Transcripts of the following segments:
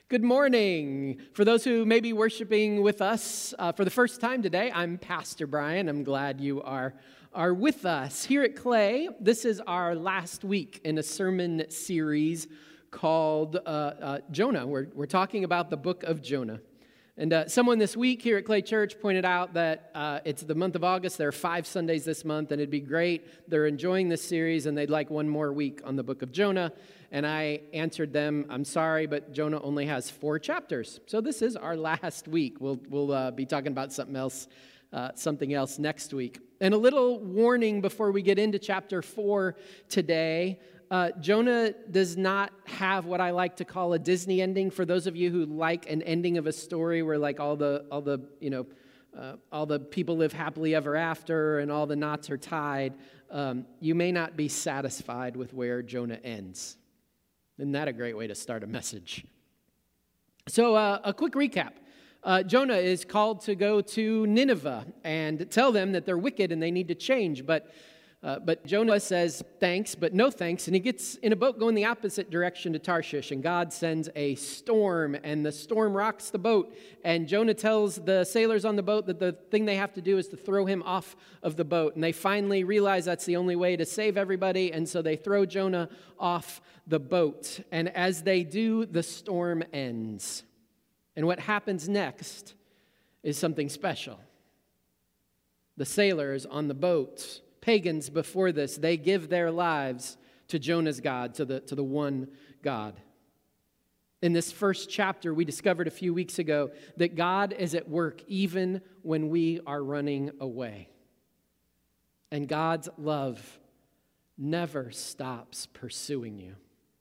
Good morning. For those who may be worshiping with us for the first time today, I'm Pastor Brian. I'm glad you are with us. Here at Clay, this is our last week in a sermon series called Jonah. We're talking about the book of Jonah. And someone this week here at Clay Church pointed out that it's the month of August. There are 5 Sundays this month, and it'd be great. They're enjoying this series, and they'd like one more week on the book of Jonah. And I answered them, I'm sorry, but Jonah only has 4 chapters. So this is our last week. We'll be talking about something else next week. And a little warning before we get into chapter 4 today. Jonah does not have what I like to call a Disney ending. For those of you who like an ending of a story where like all the people live happily ever after and all the knots are tied, you may not be satisfied with where Jonah ends. Isn't that a great way to start a message? So a quick recap. Jonah is called to go to Nineveh and tell them that they're wicked and they need to change. But Jonah says thanks, but no thanks. And he gets in a boat going the opposite direction to Tarshish. And God sends a storm, and the storm rocks the boat. And Jonah tells the sailors on the boat that the thing they have to do is to throw him off of the boat. And they finally realize that's the only way to save everybody. And so they throw Jonah off the boat. And as they do, the storm ends. And what happens next is something special. The sailors on the boat, pagans before this, they give their lives to Jonah's God, to the one God. In this first chapter, we discovered a few weeks ago that God is at work even when we are running away. And God's love never stops pursuing you.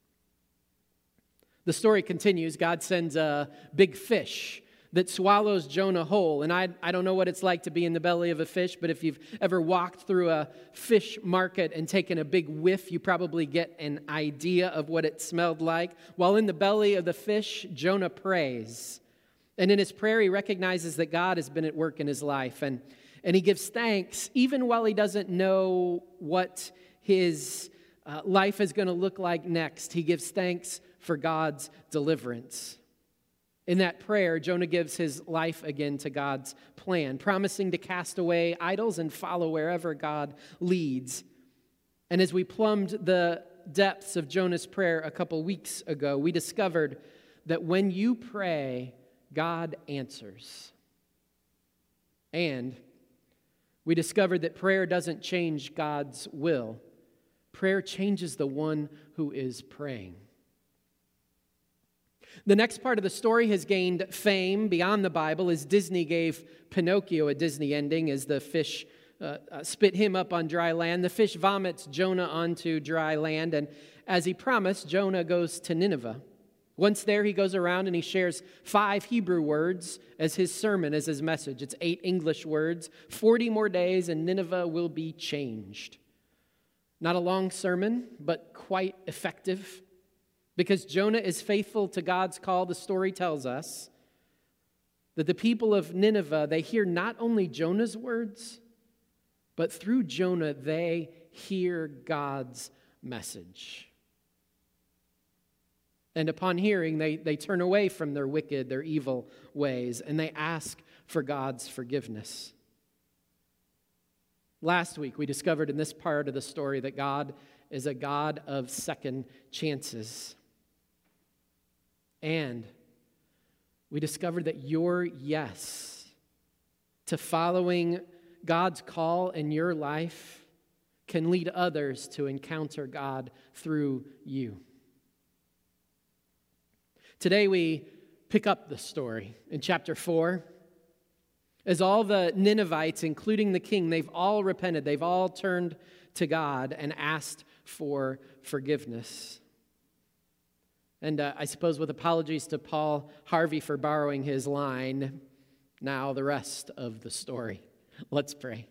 The story continues. God sends a big fish that swallows Jonah whole. And I don't know what it's like to be in the belly of a fish, but if you've ever walked through a fish market and taken a big whiff, you probably get an idea of what it smelled like. While in the belly of the fish, Jonah prays. And in his prayer, he recognizes that God has been at work in his life. And he gives thanks even while he doesn't know what his life is going to look like next. He gives thanks for God's deliverance. In that prayer, Jonah gives his life again to God's plan, promising to cast away idols and follow wherever God leads. And as we plumbed the depths of Jonah's prayer a couple weeks ago, we discovered that when you pray, God answers. And we discovered that prayer doesn't change God's will. Prayer changes the one who is praying. The next part of the story has gained fame beyond the Bible as Disney gave Pinocchio a Disney ending as the fish spit him up on dry land. The fish vomits Jonah onto dry land, and as he promised, Jonah goes to Nineveh. Once there, he goes around and he shares 5 Hebrew words as his sermon, as his message. It's 8 English words. 40 more days and Nineveh will be changed. Not a long sermon, but quite effective. Because Jonah is faithful to God's call, the story tells us that the people of Nineveh, they hear not only Jonah's words, but through Jonah, they hear God's message. And upon hearing, they turn away from their wicked, their evil ways, and they ask for God's forgiveness. Last week, we discovered in this part of the story that God is a God of second chances. And we discovered that your yes to following God's call in your life can lead others to encounter God through you. Today we pick up the story in chapter 4. As all the Ninevites, including the king, they've all repented. They've all turned to God and asked for forgiveness. And I suppose with apologies to Paul Harvey for borrowing his line, now the rest of the story. Let's pray.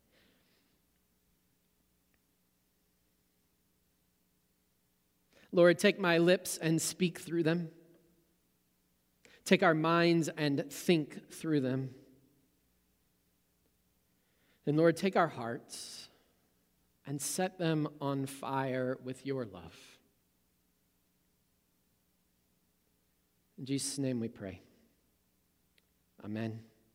Lord, take my lips and speak through them. Take our minds and think through them. And Lord, take our hearts and set them on fire with your love. In Jesus' name we pray. Amen.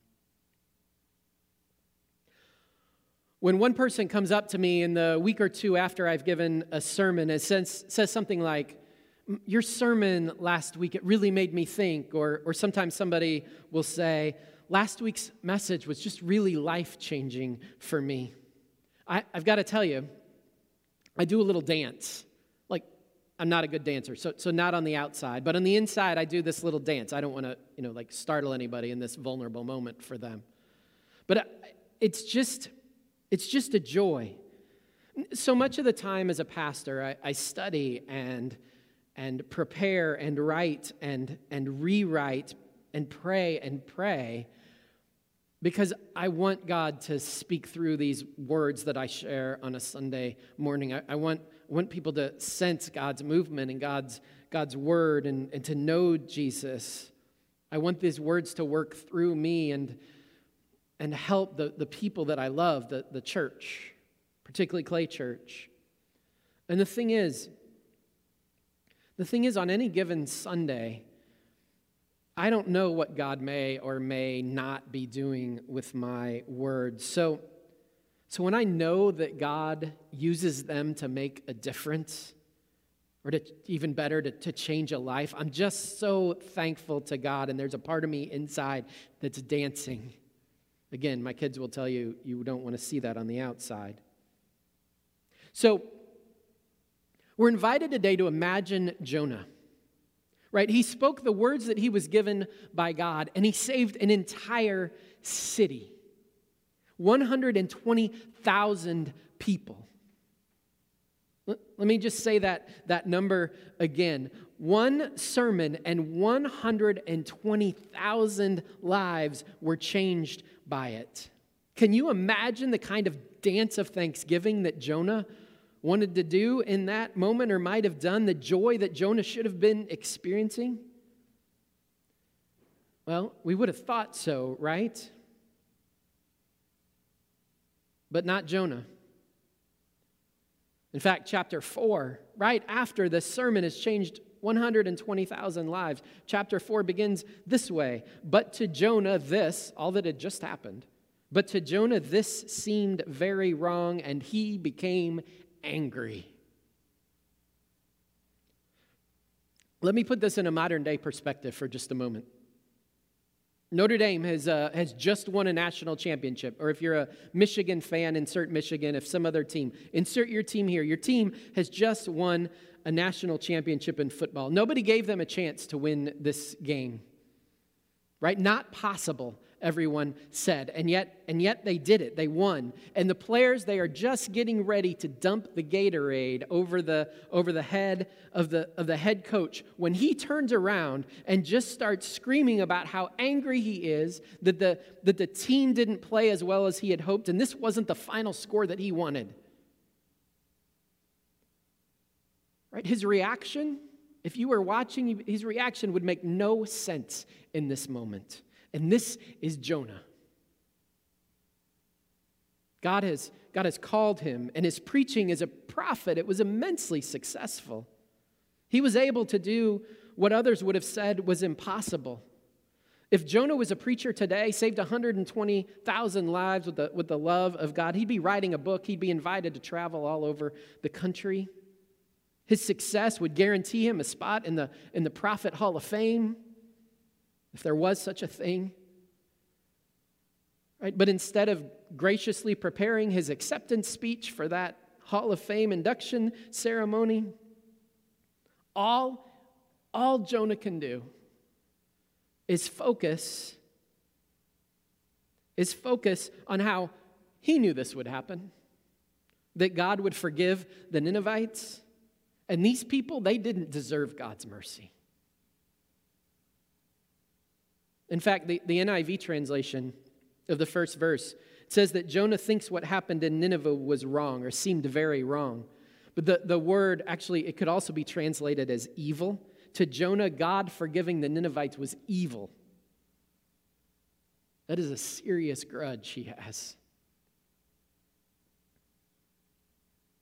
When one person comes up to me in the week or two after I've given a sermon and says something like, your sermon last week, it really made me think, or sometimes somebody will say, last week's message was just really life-changing for me. I've got to tell you, I do a little dance. Like, I'm not a good dancer, so not on the outside, but on the inside, I do this little dance. I don't want to, startle anybody in this vulnerable moment for them. But it's just a joy. So much of the time as a pastor, I study and prepare and write and rewrite and pray because I want God to speak through these words that I share on a Sunday morning. I want people to sense God's movement and God's word and to know Jesus. I want these words to work through me and help the people that I love, the church, particularly Clay Church. And the thing is, on any given Sunday, I don't know what God may or may not be doing with my words. So when I know that God uses them to make a difference, or to even better, to change a life, I'm just so thankful to God, and there's a part of me inside that's dancing. Again, my kids will tell you, you don't want to see that on the outside. So, we're invited today to imagine Jonah, right? He spoke the words that he was given by God, and he saved an entire city, 120,000 people. Let me just say that number again. One sermon and 120,000 lives were changed by it. Can you imagine the kind of dance of thanksgiving that Jonah wanted to do in that moment, or might have done, the joy that Jonah should have been experiencing? Well, we would have thought so, right? But not Jonah. In fact, chapter 4, right after the sermon has changed 120,000 lives, chapter 4 begins this way. But to Jonah, this, all that had just happened, but to Jonah this seemed very wrong, and he became angry. Let me put this in a modern day perspective for just a moment. Notre Dame has just won a national championship. Or if you're a Michigan fan, insert Michigan. If some other team, insert your team here. Your team has just won a national championship in football. Nobody gave them a chance to win this game. Right? Not possible, everyone said. And yet they did it. They won. And the players, they are just getting ready to dump the Gatorade over the head of the head coach when he turns around and just starts screaming about how angry he is that the team didn't play as well as he had hoped, and this wasn't the final score that he wanted. Right? His reaction, if you were watching, his reaction would make no sense in this moment. And this is Jonah. God has called him, and his preaching as a prophet, it was immensely successful. He was able to do what others would have said was impossible. If Jonah was a preacher today, saved 120,000 lives with the love of God, he'd be writing a book, he'd be invited to travel all over the country. His success would guarantee him a spot in the Prophet Hall of Fame, if there was such a thing. Right? But instead of graciously preparing his acceptance speech for that Hall of Fame induction ceremony, all Jonah can do is focus on how he knew this would happen, that God would forgive the Ninevites. And these people, they didn't deserve God's mercy. In fact, the NIV translation of the first verse says that Jonah thinks what happened in Nineveh was wrong or seemed very wrong. But the word, actually, it could also be translated as evil. To Jonah, God forgiving the Ninevites was evil. That is a serious grudge he has.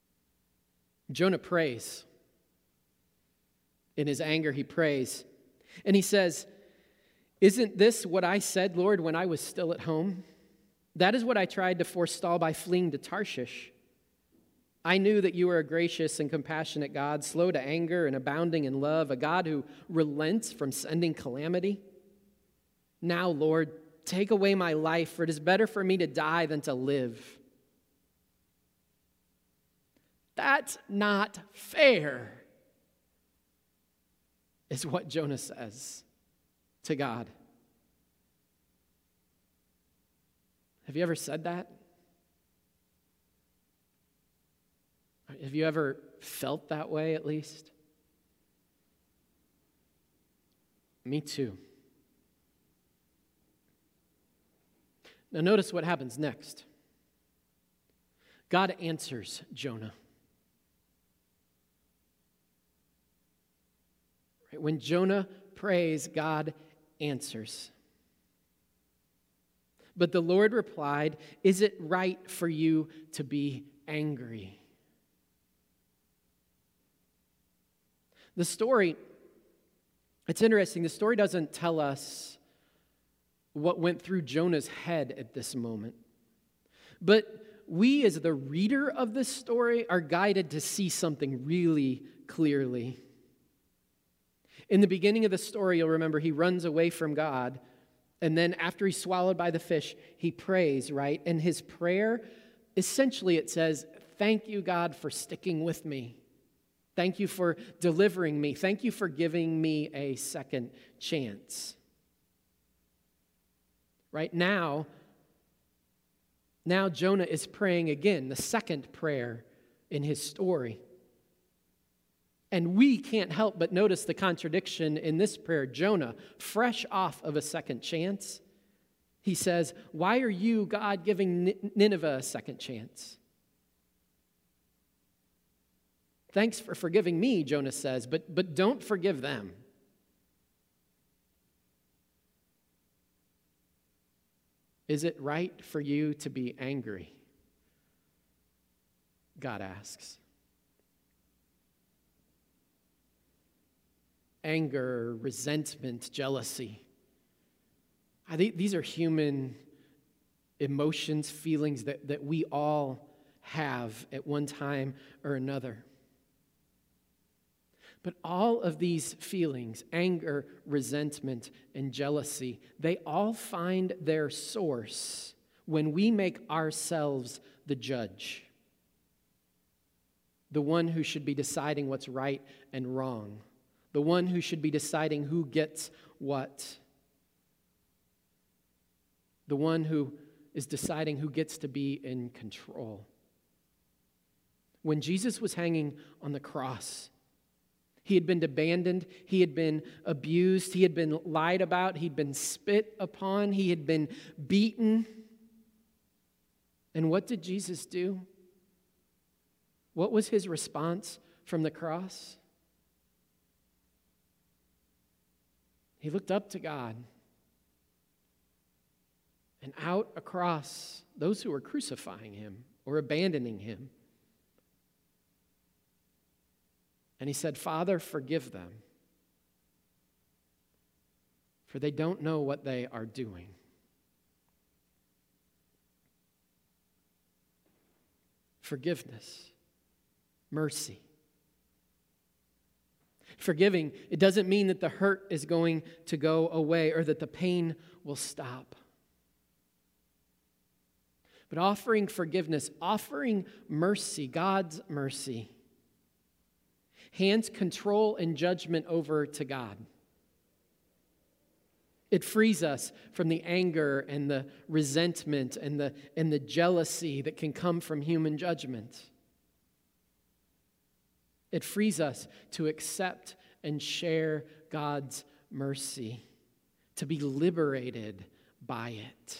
Jonah prays. In his anger, he prays. And he says, "Isn't this what I said, Lord, when I was still at home? That is what I tried to forestall by fleeing to Tarshish. I knew that you were a gracious and compassionate God, slow to anger and abounding in love, a God who relents from sending calamity. Now, Lord, take away my life, for it is better for me to die than to live." That's not fair, is what Jonah says to God. Have you ever said that? Have you ever felt that way, at least? Me too. Now notice what happens next. God answers Jonah. When Jonah prays, God answers. But the Lord replied, "Is it right for you to be angry?" The story, it's interesting, the story doesn't tell us what went through Jonah's head at this moment. But we, as the reader of this story, are guided to see something really clearly. In the beginning of the story, you'll remember he runs away from God, and then after he's swallowed by the fish, he prays, right? And his prayer, essentially it says, "Thank you, God, for sticking with me. Thank you for delivering me. Thank you for giving me a second chance." Right now Jonah is praying again, the second prayer in his story. And we can't help but notice the contradiction in this prayer. Jonah, fresh off of a second chance, he says, "Why are you, God, giving Nineveh a second chance?" "Thanks for forgiving me," Jonah says, but don't forgive them. "Is it right for you to be angry?" God asks. Anger, resentment, jealousy. These are human emotions, feelings that we all have at one time or another. But all of these feelings, anger, resentment, and jealousy, they all find their source when we make ourselves the judge, the one who should be deciding what's right and wrong, the one who should be deciding who gets what, the one who is deciding who gets to be in control. When Jesus was hanging on the cross, he had been abandoned, he had been abused, he had been lied about, he'd been spit upon, he had been beaten. And what did Jesus do? What was his response from the cross? He looked up to God and out across those who were crucifying him or abandoning him. And he said, "Father, forgive them, for they don't know what they are doing." Forgiveness, mercy. Forgiving, it doesn't mean that the hurt is going to go away or that the pain will stop. But offering forgiveness, offering mercy, God's mercy, hands control and judgment over to God. It frees us from the anger and the resentment and the jealousy that can come from human judgment. It frees us to accept and share God's mercy, to be liberated by it.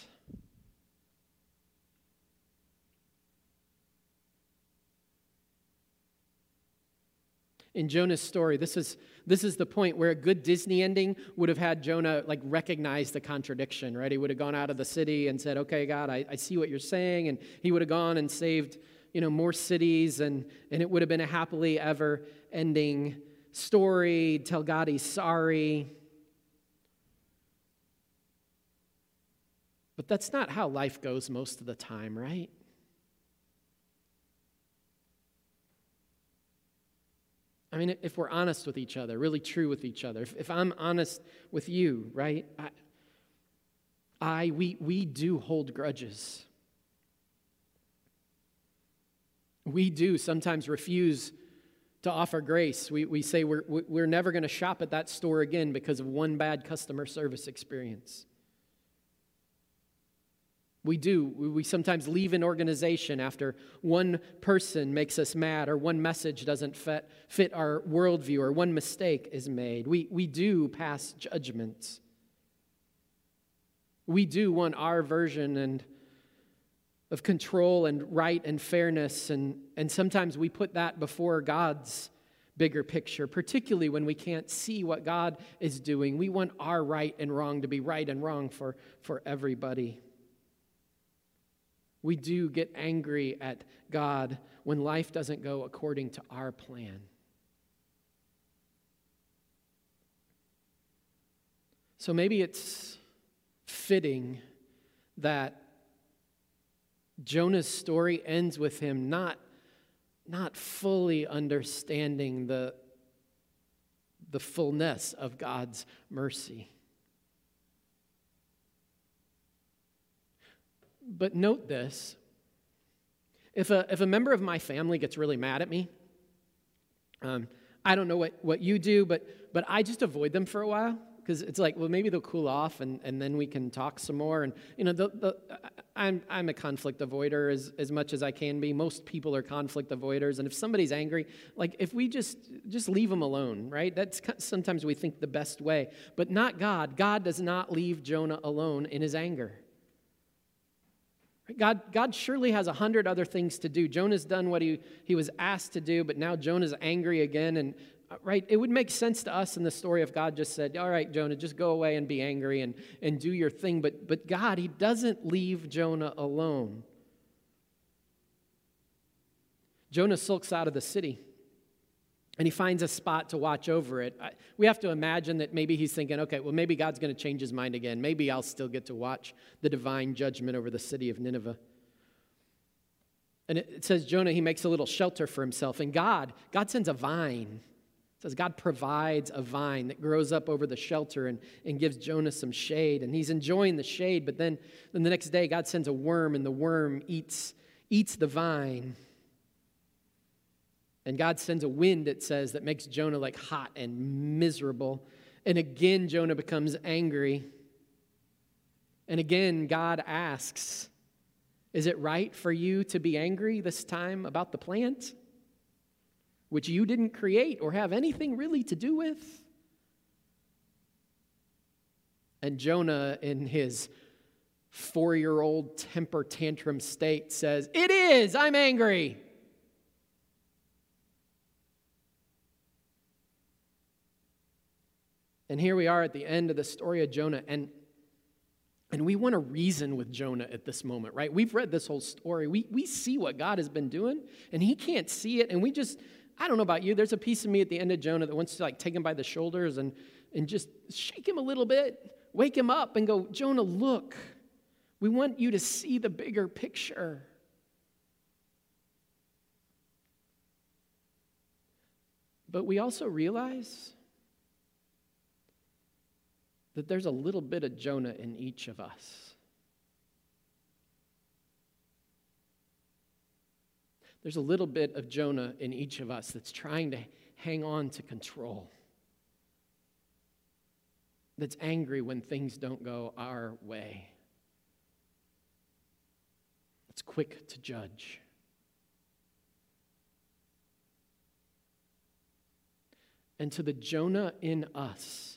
In Jonah's story, this is the point where a good Disney ending would have had Jonah recognize the contradiction, right? He would have gone out of the city and said, "Okay, God, I see what you're saying," and he would have gone and saved more cities, and it would have been a happily ever ending story. Tell God he's sorry. But that's not how life goes most of the time, right? I mean, if we're honest with each other, really true with each other, if I'm honest with you, right, we do hold grudges. We do sometimes refuse to offer grace. We say we're never going to shop at that store again because of one bad customer service experience. We do. We sometimes leave an organization after one person makes us mad, or one message doesn't fit our worldview, or one mistake is made. We do pass judgment. We do want our version of control and right and fairness, and sometimes we put that before God's bigger picture, particularly when we can't see what God is doing. We want our right and wrong to be right and wrong for everybody. We do get angry at God when life doesn't go according to our plan. So maybe it's fitting that Jonah's story ends with him not fully understanding the fullness of God's mercy. But note this, if a member of my family gets really mad at me, I don't know what you do, but I just avoid them for a while, because it's like, well, maybe they'll cool off and then we can talk some more. And I'm a conflict avoider as much as I can be. Most people are conflict avoiders, and if somebody's angry, like if we just leave them alone, right? That's sometimes we think the best way, but not God. God does not leave Jonah alone in his anger. God surely has 100 other things to do. Jonah's done what he was asked to do, but now Jonah's angry again. And right, it would make sense to us in the story if God just said, all right, Jonah, just go away and be angry and do your thing. But God, he doesn't leave Jonah alone. Jonah sulks out of the city, and he finds a spot to watch over it. We have to imagine that maybe he's thinking, okay, well, maybe God's going to change his mind again. Maybe I'll still get to watch the divine judgment over the city of Nineveh. And it says Jonah, he makes a little shelter for himself. And God sends a vine. It says God provides a vine that grows up over the shelter and gives Jonah some shade. And he's enjoying the shade, but then the next day God sends a worm, and the worm eats the vine. And God sends a wind, it says, that makes Jonah like hot and miserable. And again, Jonah becomes angry. And again, God asks, is it right for you to be angry this time about the plant, which you didn't create or have anything really to do with? And Jonah, in his 4-year-old temper tantrum state, says, it is, I'm angry. And here we are at the end of the story of Jonah, and we want to reason with Jonah at this moment, right? We've read this whole story. We see what God has been doing, and he can't see it, and I don't know about you, there's a piece of me at the end of Jonah that wants to like take him by the shoulders and just shake him a little bit, wake him up and go, Jonah, look, we want you to see the bigger picture. But we also realize that there's a little bit of Jonah in each of us. There's a little bit of Jonah in each of us that's trying to hang on to control, that's angry when things don't go our way, that's quick to judge. And to the Jonah in us,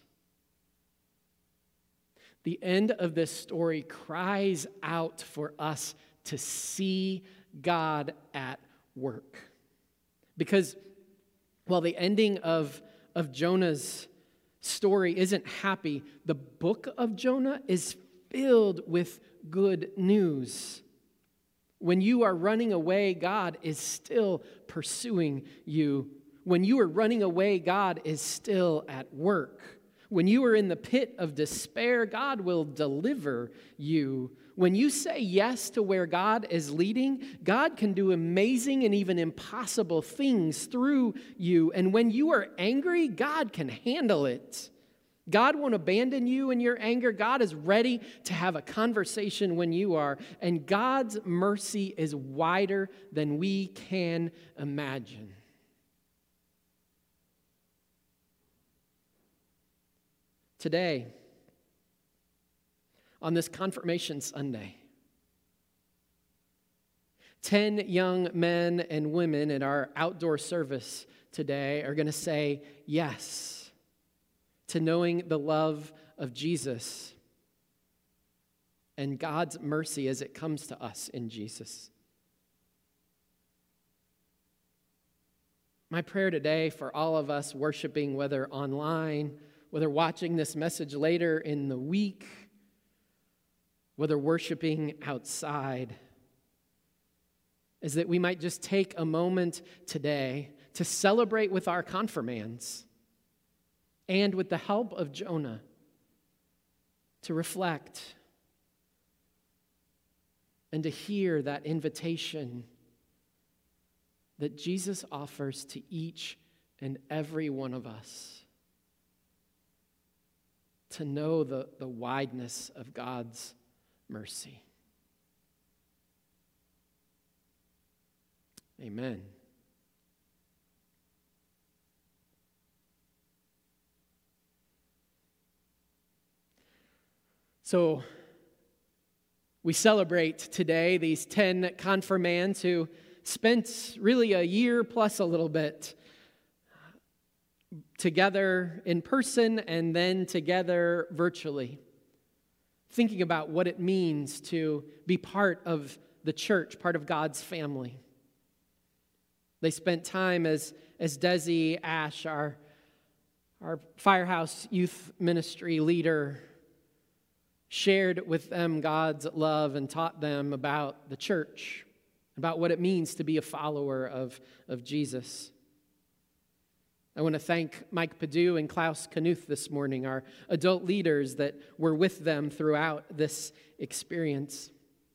the end of this story cries out for us to see God at work. Because while the ending of Jonah's story isn't happy, the book of Jonah is filled with good news. When you are running away, God is still pursuing you. When you are running away, God is still at work. When you are in the pit of despair, God will deliver you. When you say yes to where God is leading, God can do amazing and even impossible things through you. And when you are angry, God can handle it. God won't abandon you in your anger. God is ready to have a conversation when you are. And God's mercy is wider than we can imagine. Today, on this Confirmation Sunday, 10 young men and women in our outdoor service today are going to say yes to knowing the love of Jesus and God's mercy as it comes to us in Jesus. My prayer today for all of us worshiping, whether online, whether watching this message later in the week, whether worshiping outside, is that we might just take a moment today to celebrate with our confirmands and with the help of Jonah to reflect and to hear that invitation that Jesus offers to each and every one of us to know the wideness of God's mercy. Amen. So, we celebrate today these 10 confirmands who spent really a year plus a little bit together in person and then together virtually, thinking about what it means to be part of the church, part of God's family. They spent time as Desi Ash, our Firehouse Youth Ministry leader, shared with them God's love and taught them about the church, about what it means to be a follower of Jesus. I want to thank Mike Padu and Klaus Knuth this morning, our adult leaders that were with them throughout this experience.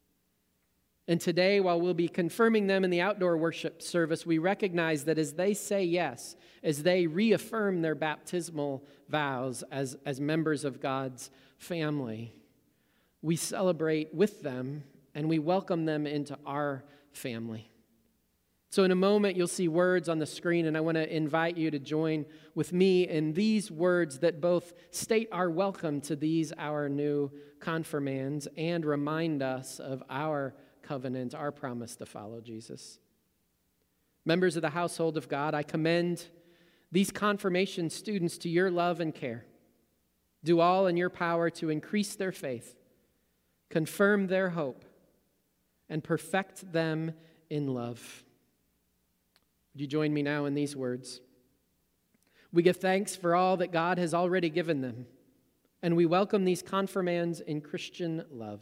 And today, while we'll be confirming them in the outdoor worship service, we recognize that as they say yes, as they reaffirm their baptismal vows as members of God's family, we celebrate with them and we welcome them into our family. So in a moment, you'll see words on the screen, and I want to invite you to join with me in these words that both state our welcome to these, our new confirmands, and remind us of our covenant, our promise to follow Jesus. Members of the household of God, I commend these confirmation students to your love and care. Do all in your power to increase their faith, confirm their hope, and perfect them in love. Would you join me now in these words? We give thanks for all that God has already given them, and we welcome these confirmands in Christian love.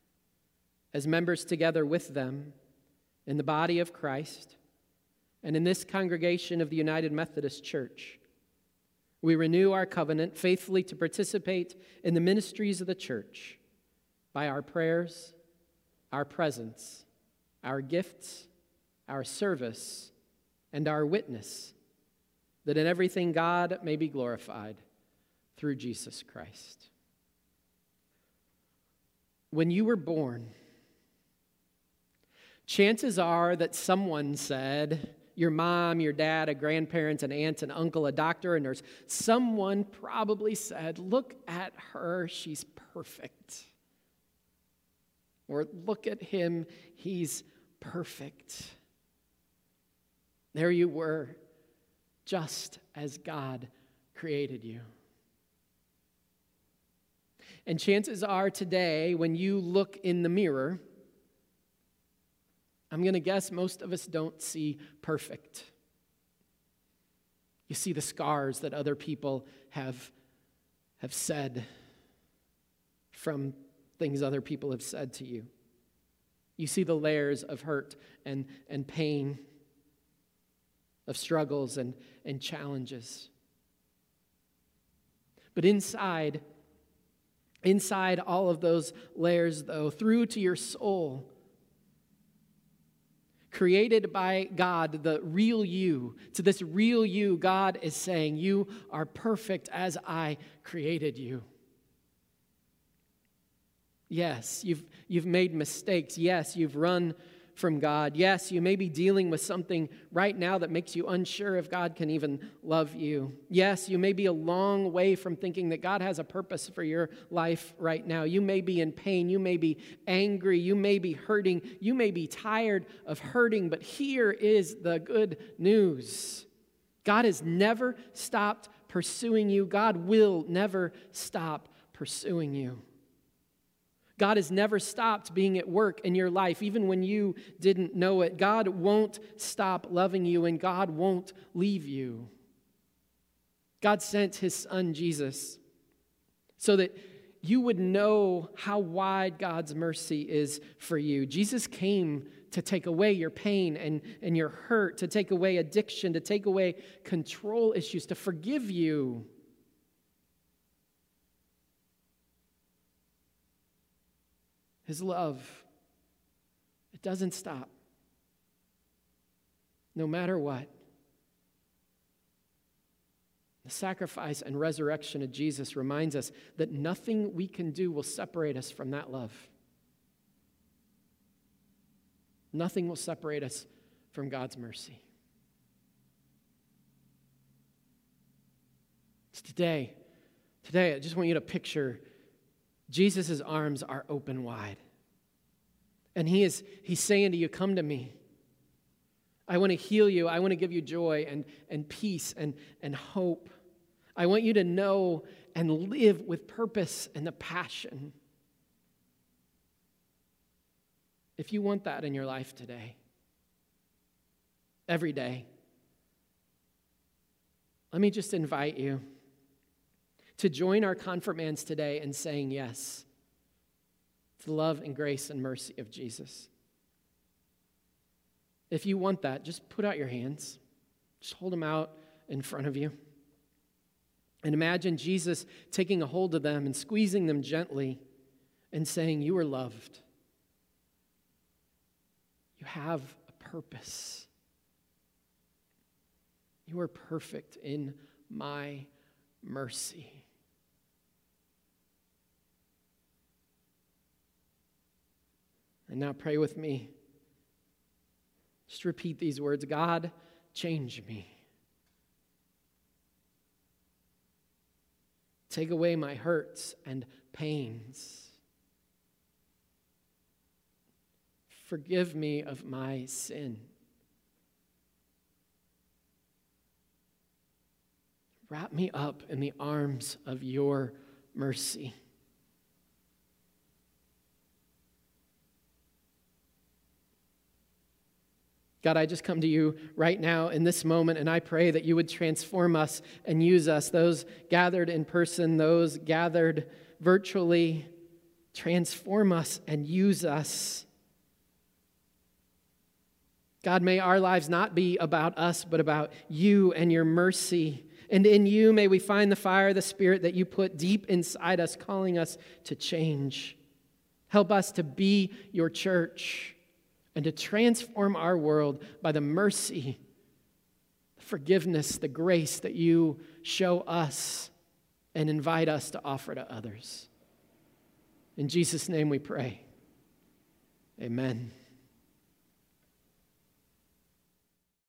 As members together with them in the body of Christ and in this congregation of the United Methodist Church, we renew our covenant faithfully to participate in the ministries of the church by our prayers, our presence, our gifts, our service, and our witness, that in everything God may be glorified through Jesus Christ. When you were born, chances are that someone said, your mom, your dad, a grandparent, an aunt, an uncle, a doctor, a nurse, someone probably said, look at her, she's perfect. Or look at him, he's perfect. There you were, just as God created you. And chances are today, when you look in the mirror, I'm going to guess most of us don't see perfect. You see the scars that other people have said from things other people have said to you. You see the layers of hurt and pain, of struggles and challenges. But inside all of those layers, though, through to your soul, created by God, the real you, to this real you, God is saying, you are perfect as I created you. Yes, you've made mistakes. Yes, you've run from God. Yes, you may be dealing with something right now that makes you unsure if God can even love you. Yes, you may be a long way from thinking that God has a purpose for your life right now. You may be in pain. You may be angry. You may be hurting. You may be tired of hurting. But here is the good news. God has never stopped pursuing you. God will never stop pursuing you. God has never stopped being at work in your life, even when you didn't know it. God won't stop loving you, and God won't leave you. God sent his son, Jesus, so that you would know how wide God's mercy is for you. Jesus came to take away your pain and your hurt, to take away addiction, to take away control issues, to forgive you. His love, it doesn't stop, no matter what. The sacrifice and resurrection of Jesus reminds us that nothing we can do will separate us from that love. Nothing will separate us from God's mercy. It's today, I just want you to picture Jesus' arms are open wide. And he's saying to you, come to me. I want to heal you. I want to give you joy and peace and hope. I want you to know and live with purpose and the passion. If you want that in your life today, every day, let me just invite you to join our confirmands today in saying yes to the love and grace and mercy of Jesus. If you want that, just put out your hands. Just hold them out in front of you. And imagine Jesus taking a hold of them and squeezing them gently and saying, you are loved. You have a purpose. You are perfect in my mercy. And now pray with me. Just repeat these words. God, change me. Take away my hurts and pains. Forgive me of my sin. Wrap me up in the arms of your mercy. God, I just come to you right now in this moment, and I pray that you would transform us and use us, those gathered in person, those gathered virtually. Transform us and use us. God, may our lives not be about us, but about you and your mercy. And in you, may we find the fire of the Spirit that you put deep inside us, calling us to change. Help us to be your church and to transform our world by the mercy, the forgiveness, the grace that you show us and invite us to offer to others. In Jesus' name we pray. Amen.